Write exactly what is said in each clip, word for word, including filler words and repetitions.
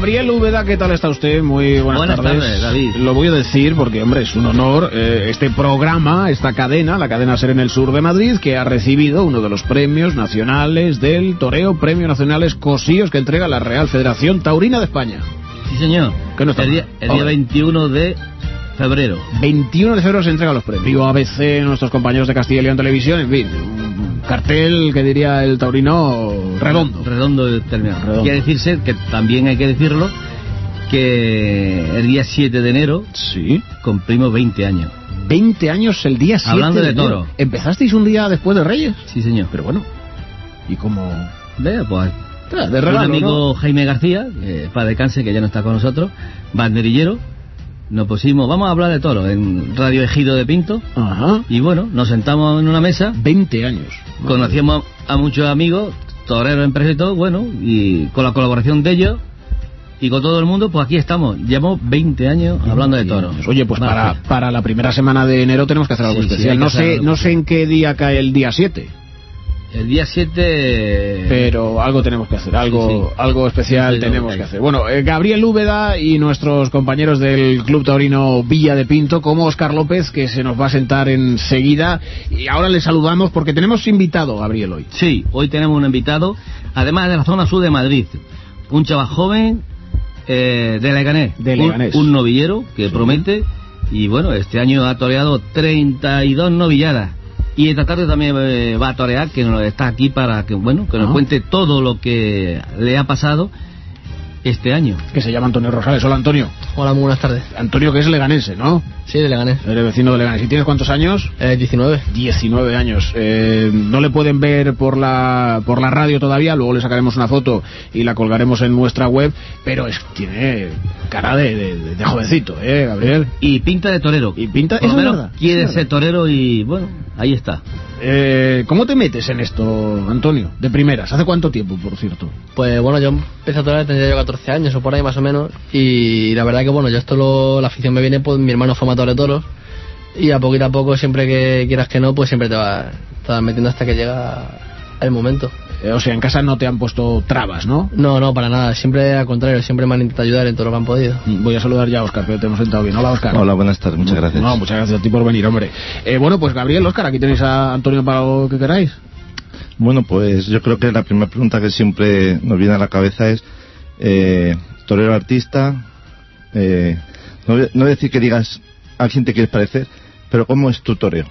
Gabriel Úbeda, ¿qué tal está usted? Muy buenas, buenas tardes. tardes, David. Lo voy a decir porque, hombre, es un honor eh, este programa, esta cadena, la cadena SER en el sur de Madrid, que ha recibido uno de los premios nacionales del toreo, Premio Nacionales Cosíos, que entrega la Real Federación Taurina de España. Sí, señor. ¿Qué no está el día, el día veintiuno de febrero. veintiuno de febrero se entregan los premios. Vivo A B C, nuestros compañeros de Castilla y León Televisión, en fin, un cartel que diría el taurino redondo. Redondo terminado. Redondo. Quiere decirse que también hay que decirlo que el día siete de enero sí cumplimos veinte años. veinte años el día siete Hablando de, de toro. ¿Empezasteis un día después de Reyes? Sí, señor. Pero bueno, ¿y cómo? Vea, pues de regalo, un amigo, ¿no? Jaime García, eh, para descanse, que ya no está con nosotros, banderillero, nos pusimos, vamos a hablar de toro en Radio Ejido de Pinto. Ajá. Y bueno, nos sentamos en una mesa. veinte años. Conocíamos a, a muchos amigos, toreros, empresas y todo, bueno, y con la colaboración de ellos y con todo el mundo, pues aquí estamos. Llevamos veinte años hablando de toros. Oye, pues Vale. para, para la primera semana de enero tenemos que hacer algo Sí, sí, especial. hay que no hacer sé algo no sé en qué día cae el día siete. El día siete... Pero algo tenemos que hacer, algo Sí, sí. algo especial Sí, tenemos sí. que hacer. Bueno, eh, Gabriel Úbeda y nuestros compañeros del Club Taurino Villa de Pinto, como Óscar López, que se nos va a sentar enseguida. Y ahora le saludamos porque tenemos invitado, Gabriel, hoy. Sí, hoy tenemos un invitado, además de la zona sur de Madrid. Un chaval joven eh, de Leganés. De Leganés. Un, un novillero que Sí. promete. Y bueno, este año ha toreado treinta y dos novilladas. Y esta tarde también eh, va a torear, que nos está aquí para que bueno que nos Ah. cuente todo lo que le ha pasado este año. Que se llama Antonio Rosales. Hola, Antonio. Hola, muy buenas tardes. Antonio, que es leganense, ¿no? Sí, de Leganés. Eres vecino de Leganés. ¿Y tienes cuántos años? Eh, diecinueve. diecinueve años. Eh, no le pueden ver por la por la radio todavía, luego le sacaremos una foto y la colgaremos en nuestra web, pero es, tiene cara de, de, de jovencito, ¿eh, Gabriel? Y pinta de torero. Y pinta... Por lo eso es menos verdad, quiere eso es ser verdad. torero y bueno, ahí está. Eh, ¿Cómo te metes en esto, Antonio? De primeras. ¿Hace cuánto tiempo, por cierto? Pues bueno, yo empecé a torear, tendría yo catorce años o por ahí más o menos. Y la verdad que bueno, yo esto lo, la afición me viene, pues mi hermano fue matador de toros. Y a poquito a poco, siempre que quieras que no, pues siempre te vas, te vas metiendo hasta que llega el momento. Eh, o sea, en casa no te han puesto trabas, ¿no? No, no, para nada. Siempre al contrario, siempre me han intentado ayudar en todo lo que han podido. Voy a saludar ya a Óscar, que te hemos sentado bien. Hola, Óscar. Hola, buenas tardes, muchas gracias. No, muchas gracias a ti por venir, hombre. Eh, bueno, pues Gabriel, Óscar, aquí tenéis a Antonio para lo que queráis. Bueno, pues yo creo que la primera pregunta que siempre nos viene a la cabeza es eh, torero artista, eh, no, no voy a decir que digas a quién te quieres parecer, pero ¿cómo es tu toreo?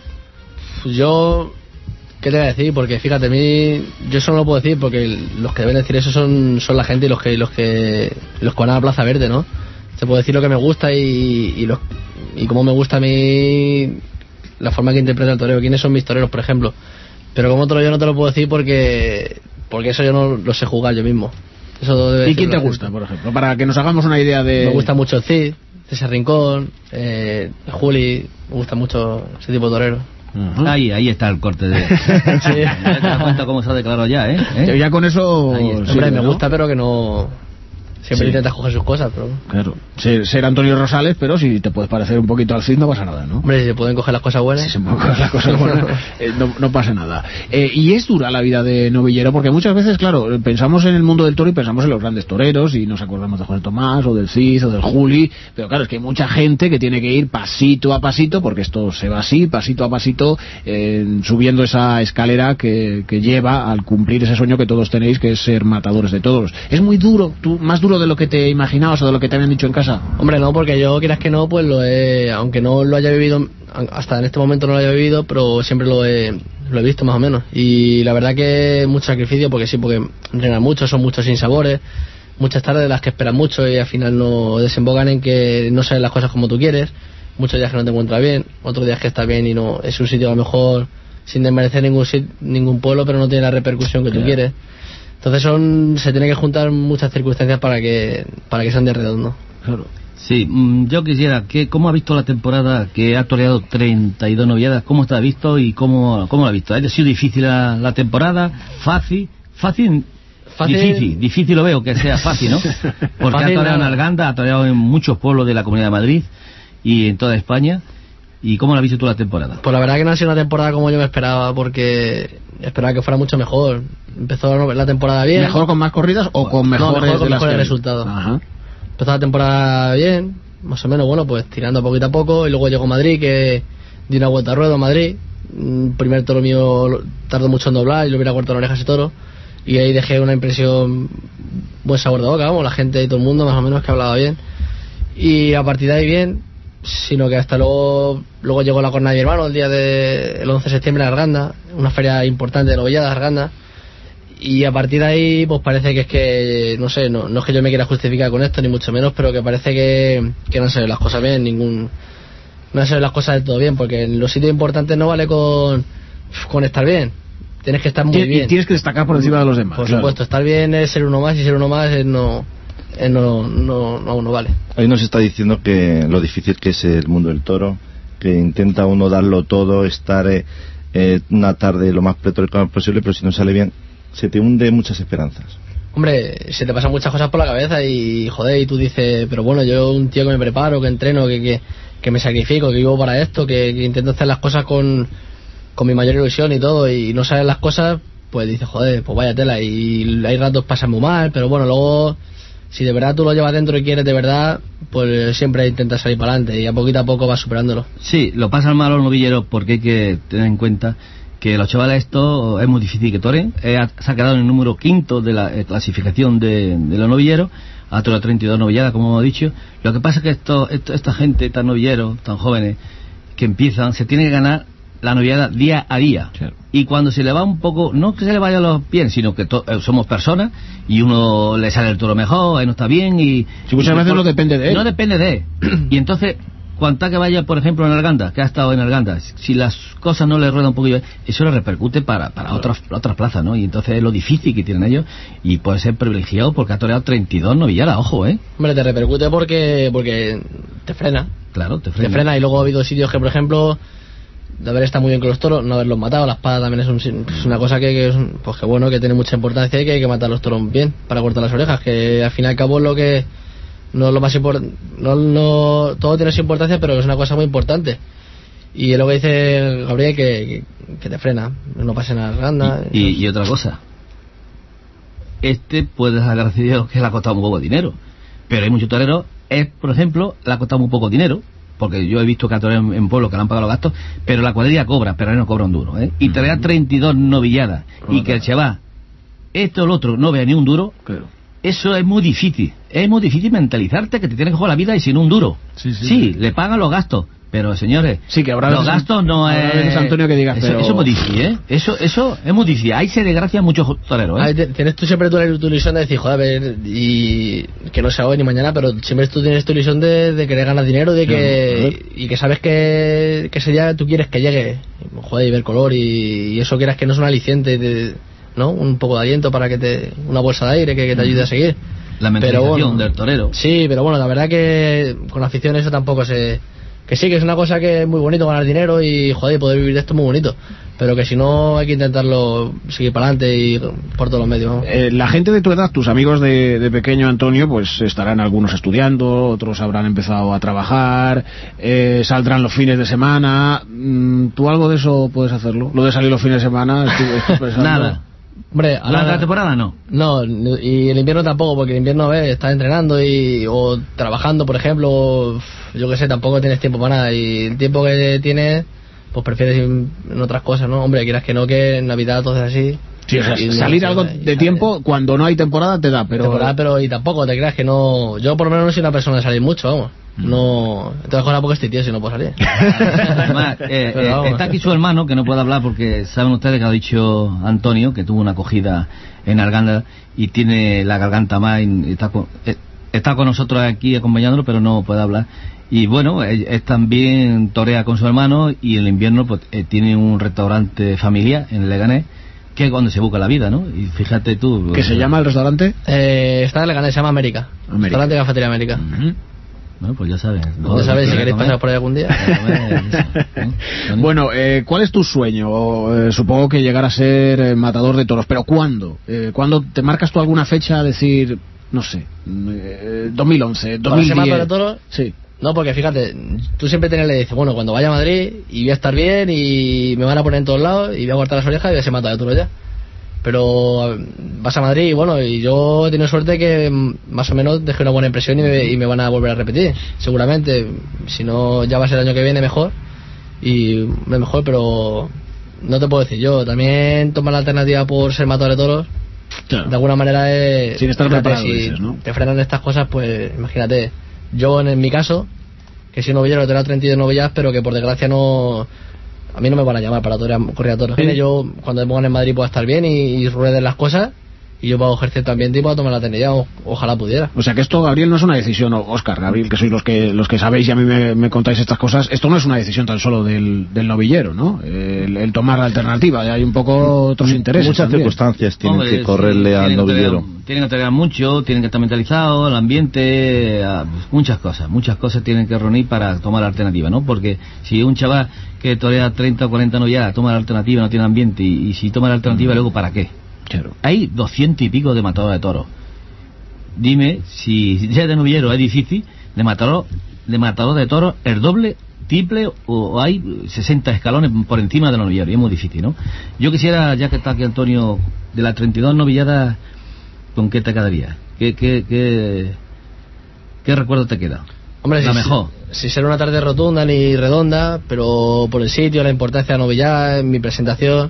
Pues yo, ¿qué te voy a decir? Porque fíjate, a mí, yo eso no lo puedo decir porque los que deben decir eso son, son la gente y los que los que los que van a la Plaza Verde, ¿no? Se puede decir lo que me gusta y, y, los, y cómo me gusta a mí la forma que interpreta el toreo, quiénes son mis toreros, por ejemplo. Pero como otro yo no te lo puedo decir porque porque eso yo no lo sé jugar yo mismo. Eso debe ¿Y quién te decirlo la gusta, gente. por ejemplo? Para que nos hagamos una idea de... Me gusta mucho el Cid, César Rincón, eh, Juli, me gusta mucho ese tipo de torero. Ajá. Ahí, ahí está el corte de... Sí. Ya te das cuenta cómo se ha declarado ya, ¿eh? ¿Eh? Ya con eso... Ahí está. sí, Hombre, me ¿no? gusta, pero que no... Siempre Sí. intentas coger sus cosas, pero... Claro. Ser, ser Antonio Rosales, pero si te puedes parecer un poquito al Cid no pasa nada, ¿no? Hombre, si se pueden coger las cosas buenas... Si se pueden coger las cosas buenas, eh, no, no pasa nada. Eh, y es dura la vida de novillero, porque muchas veces, claro, pensamos en el mundo del toro y pensamos en los grandes toreros y nos acordamos de José Tomás o del Cid o del Juli, pero claro, es que hay mucha gente que tiene que ir pasito a pasito, porque esto se va así, pasito a pasito, eh, subiendo esa escalera que, que lleva al cumplir ese sueño que todos tenéis, que es ser matadores de toros. Es muy duro, tú, más duro de lo que te imaginabas o de lo que te habían dicho en casa. Hombre, no, porque yo, quieras que no, pues lo he... Aunque no lo haya vivido, hasta en este momento no lo haya vivido, pero siempre lo he, lo he visto más o menos. Y la verdad que mucho sacrificio, porque sí, porque entrenan mucho, son muchos sinsabores, muchas tardes de las que esperas mucho y al final no desembocan en que no salen las cosas como tú quieres, muchos días que no te encuentras bien, otros días que estás bien y no es un sitio a lo mejor sin desmerecer ningún sit- ningún pueblo, pero no tiene la repercusión que tú Claro. quieres. Entonces son se tiene que juntar muchas circunstancias para que para que sean de redondo. Claro. Sí, mm, yo quisiera, que ¿cómo ha visto la temporada que ha toreado treinta y dos novilladas? ¿Cómo está visto y cómo, cómo la ha visto? ¿Ha sido difícil la, la temporada? ¿Fácil? ¿Fácil? Fácil- Difícil, difícil lo veo que sea fácil, ¿no? Porque Fácil ha toreado en nada. Arganda, ha toreado en muchos pueblos de la Comunidad de Madrid y en toda España. ¿Y cómo la has visto tú la temporada? Pues la verdad que no ha sido una temporada como yo me esperaba, porque esperaba que fuera mucho mejor. Empezó la temporada bien. ¿Mejor con más corridas o con mejores, no, mejor con de las mejores que... resultados? Ajá. Empezó la temporada bien, más o menos, bueno, pues tirando poquito a poco, y luego llegó Madrid, que di una vuelta a ruedo a Madrid. Un primer toro mío tardó mucho en doblar y lo hubiera cortado la oreja ese toro, y ahí dejé una impresión, buen sabor de boca, vamos, la gente y todo el mundo más o menos que hablaba bien, y a partir de ahí bien, sino que hasta luego luego llegó la jornada de mi hermano el día del once de septiembre en Arganda, una feria importante de novilladas, Arganda, y a partir de ahí pues parece que es que, no sé, no, no es que yo me quiera justificar con esto ni mucho menos, pero que parece que, que no sé las cosas bien, ningún no hacer las cosas de todo bien, porque en los sitios importantes no vale con, con estar bien, tienes que estar muy bien. Y tienes que destacar por encima de los demás. Por claro. supuesto, estar bien es ser uno más, y ser uno más es no, es no, no, no, no vale. Ahí nos está diciendo que lo difícil que es el mundo del toro, que intenta uno darlo todo, estar eh, eh, una tarde lo más pletórico posible, pero si no sale bien, se te hunde muchas esperanzas. Hombre, se te pasan muchas cosas por la cabeza y joder, y tú dices, pero bueno, yo un tío que me preparo, que entreno, que, que, que me sacrifico, que vivo para esto, que, que intento hacer las cosas con, con mi mayor ilusión y todo, y no sabes las cosas, pues dices, joder, pues vaya tela, y hay ratos pasan muy mal, pero bueno, luego, si de verdad tú lo llevas dentro y quieres de verdad, pues siempre intentas salir para adelante, y a poquito a poco vas superándolo. Sí, lo pasan mal los novilleros porque hay que tener en cuenta que los chavales esto es muy difícil que toren. Eh, se ha quedado en el número quinto de la eh, clasificación de, de los novilleros, a todas las treinta y dos novilladas, como hemos dicho. Lo que pasa es que esto, esto, esta gente tan novilleros, tan jóvenes, que empiezan, se tiene que ganar la novillada día a día. Claro. Y cuando se le va un poco, no que se le vaya los pies, sino que to, eh, somos personas, y uno le sale el toro mejor, ahí no está bien, y... Si muchas y veces por, no depende de él. No depende de él. Y entonces... Cuanta que vaya, por ejemplo, en Arganda, que ha estado en Arganda, si las cosas no le ruedan un poquillo, eso le repercute para, para otras otras plazas, ¿no? Y entonces es lo difícil que tienen ellos, y puede ser privilegiado porque ha toreado treinta y dos novilladas, ojo, ¿eh? Hombre, te repercute porque porque te frena. Claro, te frena. Te frena, y luego ha habido sitios que, por ejemplo, de haber estado muy bien con los toros, no haberlos matado, la espada también es, un, es una cosa que, que es, pues que bueno, que tiene mucha importancia, y que hay que matar los toros bien para cortar las orejas, que al fin y al cabo es lo que... no es lo más importante, no, no, todo tiene su importancia, pero es una cosa muy importante, y es lo que dice Gabriel, que, que, que te frena, no pasa nada Arganda. Y, y, y otra cosa, este puede ser agradecido que le ha costado muy poco dinero, pero hay muchos toreros, es, por ejemplo, le ha costado muy poco dinero, porque yo he visto que a toreros en, en pueblos que le han pagado los gastos, pero la cuadrilla cobra, pero él no cobra un duro, ¿eh? Y traer treinta y dos novilladas, y que el chaval, esto o el otro, no vea ni un duro, claro. Eso es muy difícil, es muy difícil mentalizarte que te tienes que jugar la vida y sin un duro. Sí, sí, sí, le pagan los gastos, pero señores, sí, que habrá los gastos no es... Antonio que digas, eso, pero... eso es muy difícil, ¿eh? Eso, eso es muy difícil, ahí se desgracian muchos toreros, ¿eh? Ahí te, tienes tú siempre tu, tu ilusión de decir, joder, a ver, y que no sea hoy ni mañana, pero siempre tú tienes tu ilusión de, de querer ganar dinero, de que no, y que sabes que, que ese día tú quieres que llegue, joder, y ver color, y, y eso quieras que no es un aliciente de... ¿no? Un poco de aliento para que te... una bolsa de aire que, que te ayude a seguir. La mentalización pero bueno, del torero. Sí, pero bueno, la verdad que con afición eso tampoco se... Que sí, que es una cosa que es muy bonito ganar dinero y, joder, poder vivir de esto es muy bonito. Pero que si no hay que intentarlo seguir para adelante y por todos los medios, ¿no? Eh, la gente de tu edad, tus amigos de, de pequeño, Antonio, pues estarán algunos estudiando, otros habrán empezado a trabajar, eh, saldrán los fines de semana. ¿Tú algo de eso puedes hacerlo? Lo de salir los fines de semana, estoy, estoy pensando... Nada. Hombre, ¿a la temporada no? No, y el invierno tampoco, porque el invierno, a ver, estás entrenando y o trabajando, por ejemplo, o, yo que sé, tampoco tienes tiempo para nada, y el tiempo que tienes, pues prefieres ir en otras cosas, ¿no? Hombre, quieras que no, que en Navidad todo es así. Sí, o sea, salir algo de tiempo cuando no hay temporada te da, pero... Temporada, pero y tampoco te creas que no... Yo por lo menos no soy una persona de salir mucho, vamos. No, entonces ahora porque estoy tío si no puedo salir. Además, eh, eh, está aquí su hermano que no puede hablar porque saben ustedes que ha dicho Antonio que tuvo una acogida en Arganda y tiene la garganta más y está con, eh, está con nosotros aquí acompañándolo, pero no puede hablar. Y bueno, es, es también torea con su hermano, y en el invierno pues eh, tiene un restaurante familiar en Leganés, que es donde se busca la vida, ¿no? Y fíjate tú... ¿Qué se llama el restaurante? Eh, está en Leganés, se llama América, América. Restaurante de Cafetería América. Uh-huh. Bueno, pues ya sabes. Ya sabes, si queréis pasar por ahí algún día. Bueno, eh, ¿cuál es tu sueño? Eh, supongo que llegar a ser eh, matador de toros, pero ¿cuándo? Eh, ¿Cuándo te marcas tú alguna fecha a decir, no sé, eh, dos mil once, dos mil diez? ¿Para ser matador de toros? Sí. No, porque fíjate, tú siempre tienes, le dices, bueno, cuando vaya a Madrid y voy a estar bien y me van a poner en todos lados y voy a cortar las orejas y voy a ser matado de toro ya. Pero vas a Madrid y bueno, y yo he tenido suerte que más o menos dejé una buena impresión y me, y me van a volver a repetir, seguramente. Si no, ya va a ser el año que viene mejor y mejor, pero no te puedo decir yo. También tomar la alternativa por ser matador de toros, claro, de alguna manera es... Sin estar preparado, si dices, ¿no? te frenan estas cosas, pues imagínate. Yo en, en mi caso, que soy novillero, he tenido treinta y dos novillas, pero que por desgracia no... A mí no me van a llamar para torear, correr a toros. Sí. Yo, cuando me pongan en Madrid, pueda estar bien y, y rueden las cosas, y yo puedo ejercer también y puedo tomar la tenilla, o, ojalá pudiera. O sea que esto, Gabriel, no es una decisión, o Óscar, Gabriel, que sois los que los que sabéis y a mí me, me contáis estas cosas, esto no es una decisión tan solo del, del novillero, ¿no? El, el tomar la alternativa, hay un poco otros intereses. Muchas también. circunstancias tienen Hombre, que correrle sí, al tienen novillero. Que tienen que torear mucho, tienen que estar mentalizados, el ambiente, muchas cosas, muchas cosas tienen que reunir para tomar la alternativa, ¿no? Porque si un chaval que torea treinta o cuarenta novilladas toma la alternativa, no tiene ambiente, y, y si toma la alternativa, luego ¿para qué? Claro. Hay doscientos y pico de matadores de toros. Dime si ya de novillero es difícil, de matador de matador de toros el doble, triple, o, o hay sesenta escalones por encima de los novilleros, y es muy difícil, ¿no? Yo quisiera, ya que está aquí Antonio, de las treinta y dos novilladas, ¿con qué te quedaría? ¿Qué, qué, qué, qué recuerdo te queda? Hombre, la si, mejor. Si será una tarde rotunda ni redonda, pero por el sitio, la importancia de la novillada, mi presentación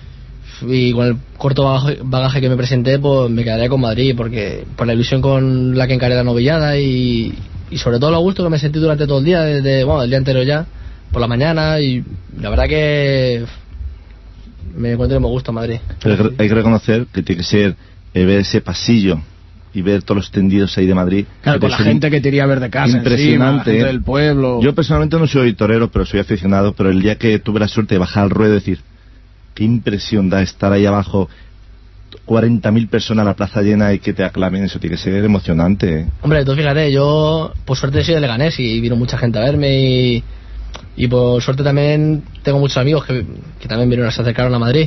y con el corto bagaje, bagaje que me presenté, pues me quedaría con Madrid, porque por la ilusión con la que encaré la novillada y, y sobre todo lo a gusto que me sentí durante todo el día, desde, bueno, el día anterior ya, por la mañana, y la verdad que me encuentro que me gusta Madrid. Pero hay que reconocer que tiene que ser eh, ver ese pasillo y ver todos los tendidos ahí de Madrid. Claro, con la gente que te iría a ver de casa, impresionante, encima, del pueblo. Yo personalmente no soy torero, pero soy aficionado, pero el día que tuve la suerte de bajar al ruedo y decir, qué impresión da estar ahí abajo, cuarenta mil personas, la plaza llena y que te aclamen, eso tiene que ser emocionante, ¿eh? Hombre, tú fíjate, yo por suerte soy de Leganés y vino mucha gente a verme, y, y por suerte también tengo muchos amigos que, que también vinieron, se acercaron a Madrid,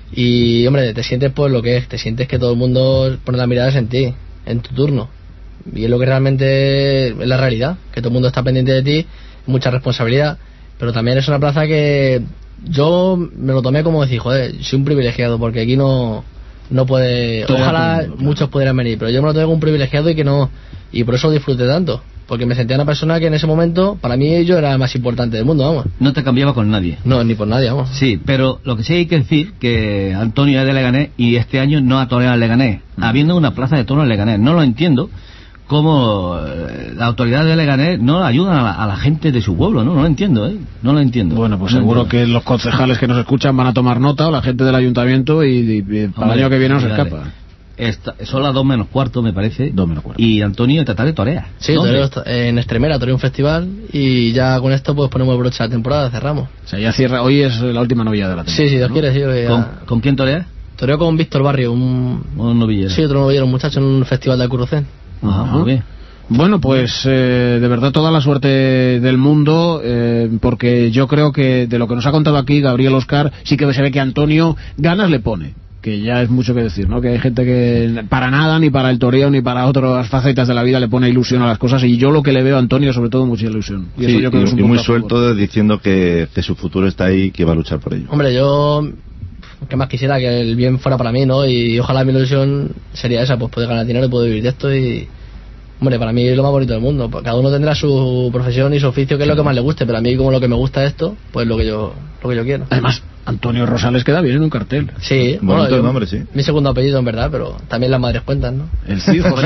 y hombre, te sientes pues lo que es, te sientes que todo el mundo pone las miradas en ti, en tu turno, y es lo que realmente es la realidad, que todo el mundo está pendiente de ti, mucha responsabilidad, pero también es una plaza que yo me lo tomé como decir, joder, soy un privilegiado, porque aquí no no puede, Estoy ojalá aprendiendo, muchos claro. pudieran venir, pero yo me lo tomé como un privilegiado, y que no, y por eso lo disfruté tanto, porque me sentía una persona que en ese momento para mí yo era la más importante del mundo, vamos. No te cambiaba con nadie. No, ni por nadie, vamos. Sí, pero lo que sí hay que decir, que Antonio es de Leganés y este año no ha toreado en Leganés, mm. habiendo una plaza de toros en Leganés. No lo entiendo cómo eh, la autoridad de Leganés no ayuda a la, a la gente de su pueblo, ¿no? No lo entiendo, ¿eh? No lo entiendo. Bueno, pues no seguro entiendo. que los concejales que nos escuchan van a tomar nota, o la gente del ayuntamiento, y, y, y para el año que viene no se escapa. Esta, son las dos menos cuarto, me parece. Dos menos cuarto. Y Antonio trata de torear. Sí, toreo en Extremera, toreo un festival, y ya con esto pues ponemos el broche a la temporada, cerramos. O sea, ya cierra, hoy es la última novilla de la temporada. Sí, si Dios ¿no? quiere, sí. Ya... ¿Con, ¿Con quién toreas? Toreo con Víctor Barrio, un... Un novillero. Sí, otro novillero, un muchacho en un festival de Alcurrucén. Ajá, muy bien. Bueno, pues eh, de verdad toda la suerte del mundo, eh, porque yo creo que de lo que nos ha contado aquí Gabriel, Óscar, sí que se ve que Antonio ganas le pone, que ya es mucho que decir, ¿no? Que hay gente que para nada, ni para el toreo, ni para otras facetas de la vida le pone ilusión a las cosas, y yo lo que le veo a Antonio, sobre todo, mucha ilusión. Y, sí, eso yo creo y, que es un y muy punto suelto diciendo que, que su futuro está ahí y que va a luchar por ello. Hombre, yo... que más quisiera que el bien fuera para mí, ¿no? Y ojalá mi ilusión sería esa, pues poder ganar dinero y poder vivir de esto, y... Hombre, para mí es lo más bonito del mundo. Cada uno tendrá su profesión y su oficio, que es lo que más le guste, pero a mí, como lo que me gusta esto, pues lo que yo lo que yo quiero. Además, Antonio Rosales queda bien en un cartel. Sí, bonito bueno, el nombre, sí. Mi segundo apellido, en verdad, pero también las madres cuentan, ¿no? El Cijo,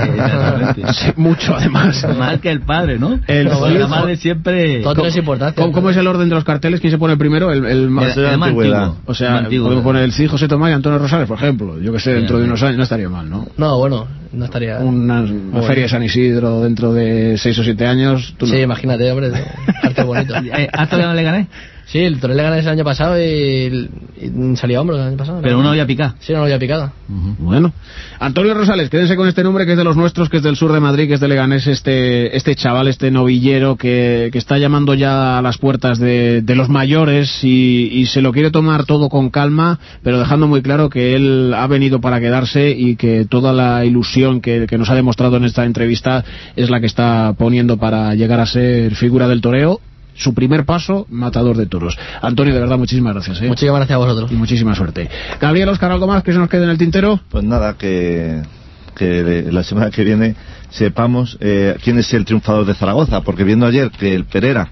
sí, mucho además. Más que el padre, ¿no? El no, la madre siempre... Todo tiene su importancia. ¿Cómo, ¿Cómo es el orden de los carteles? ¿Quién se pone primero? El, el, el, el, el más antiguo. O sea, antiguo, podemos poner el Cid, José Tomás y Antonio Rosales, por ejemplo. Yo que sé, dentro de unos años no estaría mal, ¿no? No, bueno, no estaría... Una, una feria de San Isidro dentro de seis o siete años. ¿Tú sí, no? imagínate, hombre, cartel bonito. ¿Has todavía no le gané? Sí, el Torero Leganés el año pasado y, y salía hombro el año pasado. Pero ¿no? una olla picada. Sí, una olla picada. Uh-huh. Bueno, Antonio Rosales, quédense con este nombre que es de los nuestros, que es del sur de Madrid, que es de Leganés, este este chaval, este novillero que, que está llamando ya a las puertas de, de los mayores y, y se lo quiere tomar todo con calma, pero dejando muy claro que él ha venido para quedarse y que toda la ilusión que, que nos ha demostrado en esta entrevista es la que está poniendo para llegar a ser figura del toreo. Su primer paso, matador de toros. Antonio, de verdad, muchísimas gracias. ¿eh? Muchísimas gracias a vosotros. Y muchísima suerte. Gabriel, Óscar, ¿algo más que se nos quede en el tintero? Pues nada, que, que la semana que viene sepamos eh, quién es el triunfador de Zaragoza, porque viendo ayer que el Perera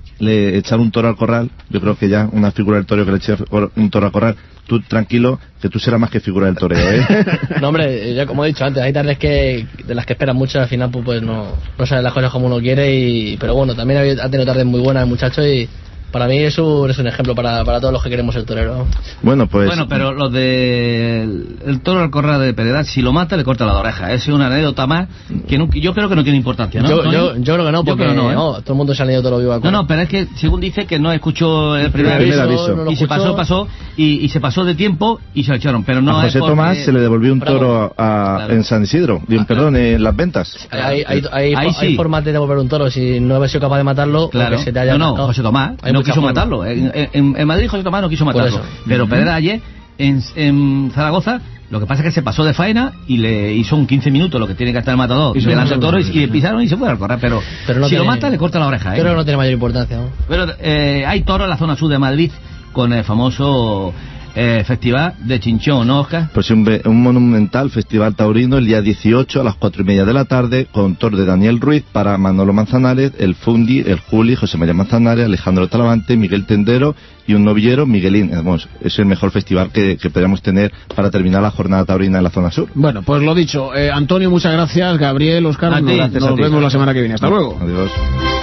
le echaron un toro al corral, yo creo que ya una figura del toreo que le eche un toro al corral, tú tranquilo, que tú serás más que figura del toreo, ¿eh? No, hombre, ya como he dicho antes, hay tardes que de las que esperan mucho, al final pues, pues no, no salen las cosas como uno quiere, y pero bueno, también ha, ha tenido tardes muy buenas el muchacho y para mí es un, es un ejemplo para, para todos los que queremos el torero. Bueno, pues... Bueno, pero lo de el, el toro al corral de Pereda, si lo mata le corta la oreja. Es una anécdota más que no, yo creo que no tiene importancia, ¿no? Yo, yo, yo creo que no, porque no, ¿eh? no, todo el mundo se ha leído todo lo vivo al No, no, pero es que según dice que no escuchó el primer, el primer aviso, aviso. No lo y se escuchó. pasó, pasó, y, y se pasó de tiempo y se lo echaron, pero no a José es porque... Tomás se le devolvió un Bravo. toro a, a, Claro. en San Isidro, Ah, perdón, en las ventas. Hay, hay, hay, Ahí hay sí. formas de devolver un toro, si no habéis sido capaz de matarlo, Claro. o que se te haya No, no, matado. José Tomás Hay no muchas quiso formas. matarlo. En, en, en Madrid José Tomás no quiso Por matarlo. eso. Pero Ujú. Pereda ayer en, en Zaragoza, lo que pasa es que se pasó de faena y le hizo un quince minutos lo que tiene que estar el matador Y se delante del pasó. toro y, y le pisaron y se fue al correr. Pero, Pero no si lo tiene- mata le corta la oreja. ¿eh? Creo que no tiene mayor importancia, ¿no? Pero eh, hay toros en la zona sur de Madrid con el famoso eh, festival de Chinchón, ¿no, Óscar? Pues un, ve- un monumental festival taurino el día dieciocho a las cuatro y media de la tarde con toro de Daniel Ruiz para Manolo Manzanares, el Fundi, el Juli, José María Manzanares, Alejandro Talavante, Miguel Tendero y un novillero, Miguelín. Vamos, es el mejor festival que, que podríamos tener para terminar la jornada taurina en la zona sur. Bueno, pues lo dicho. Eh, Antonio, muchas gracias. Gabriel, Óscar, A ti. nos, Gracias nos a ti. vemos la semana que viene. Hasta luego. Adiós.